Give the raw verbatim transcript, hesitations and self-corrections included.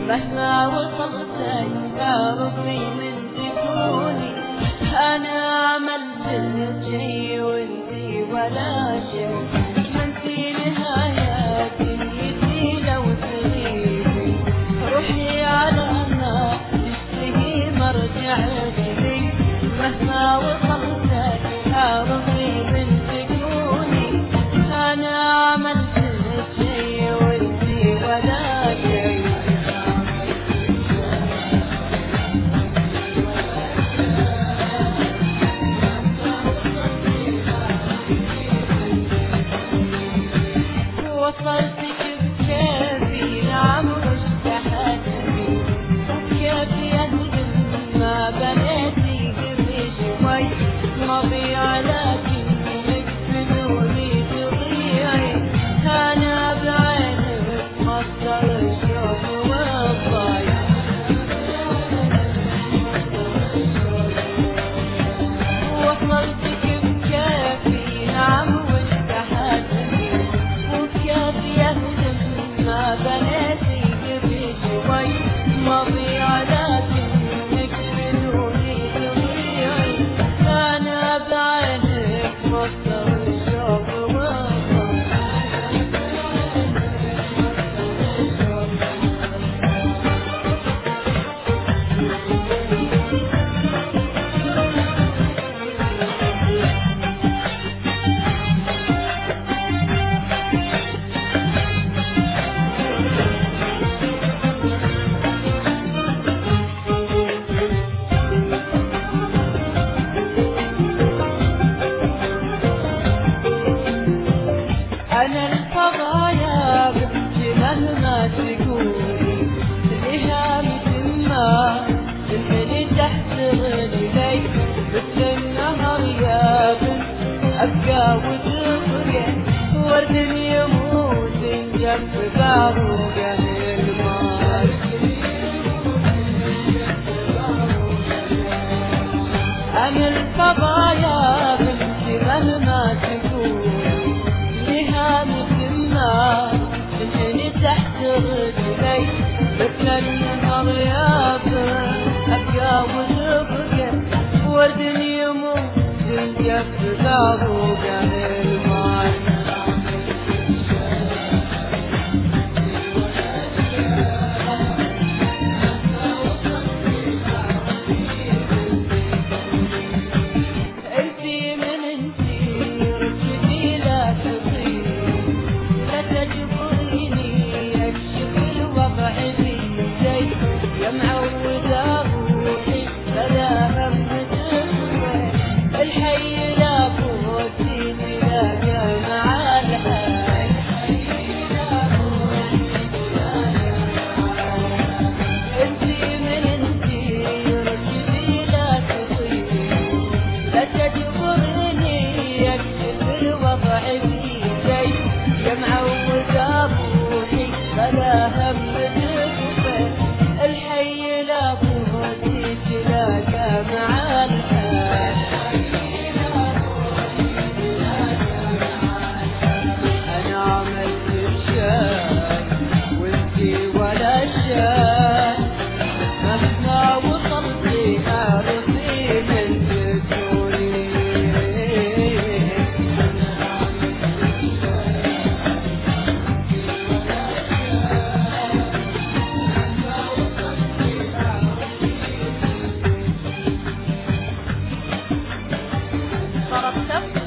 مهما وصلت يا ربي من تكوني. أنا عملت شي وانتي ولا شي، ما انتي نهاية دنيتي لو تغيبي. روحي على النار تشتهي مرجع لي، مهما وصلت يا ربي من تكوني. أنا عملت شي وانتي ولا شي. وصلتك بكيفي نعم واشتحتني، وبكيفي أهدم ما بنيتي قبل شوي. مضيع لكنك بدوني تضيعي، أنا بعينك مصدر الشوق والضياع. وصلتك بكيفي نعم واشتحتني، ما بنيتي قبل شوي. مضيع لكنك بدوني تضيعي، أنا بعينك مصدر الشوق والضياع. أنا الفضايا بنتي مهما تقولي، لها مثل ما تنحني تحت رجلي. مثل النهر يا بنت أبقى وتبقى، ورد يموت ينجف باروقه الماي. أنا الفضايا بنتي مهما تقولي، لها مثل ما تنحني تحت رجلي. مثل النهر يا بنت أبقى وتبقى، ورد يموت ينجف باروقه الماي. انتي من انتي رشدي لا تطير، لا تجبريني اكشف الوضع بيدي. يا معودة روحي بلا هم تخفى، الحي لا بوتي تلاقى مع الحي. انتي من انتي رشدي لا تطير، لا تجبرني اكشف الوضع بيدي. يا معودة روحي بلا هم تخفى، الحي لا بوتي تلاقى مع الحي. أنا عملت الشاي وانتي ولا شاي، مهما وصلتي أعرفي من تكوني. ضربت